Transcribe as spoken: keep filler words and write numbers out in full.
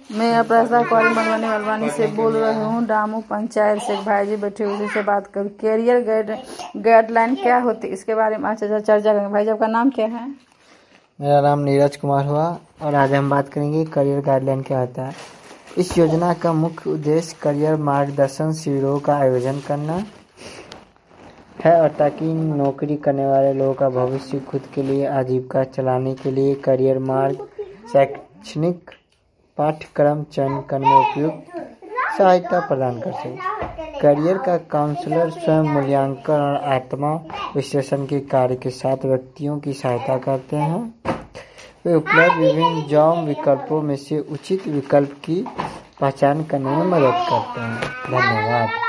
मैं अपराजिता कुमारी मधुबनी मधुबनी से बोल रही हूँ। डामू पंचायत से एक भाई जी बैठे उसी से बात करूँ। कैरियर गाइड गाइडलाइन क्या होती है इसके बारे में अच्छा चर्चा करेंगे। भाई जी आपका नाम क्या है? मेरा नाम नीरज कुमार हुआ और आज हम बात करेंगे करियर गाइडलाइन क्या होता है। इस योजना का मुख्य उद्देश्य करियर मार्गदर्शन शिविरों का आयोजन करना है और ताकि नौकरी करने वाले लोगों का भविष्य खुद के लिए आजीविका चलाने के लिए करियर मार्ग शैक्षणिक पाठ्यक्रम चयन करने में उपयुक्त सहायता प्रदान कर सके। करियर का काउंसलर स्वयं मूल्यांकन और आत्मा विश्लेषण के कार्य के साथ व्यक्तियों की सहायता करते हैं। वे उपलब्ध विभिन्न जॉब विकल्पों में से उचित विकल्प की पहचान करने में मदद करते हैं। धन्यवाद।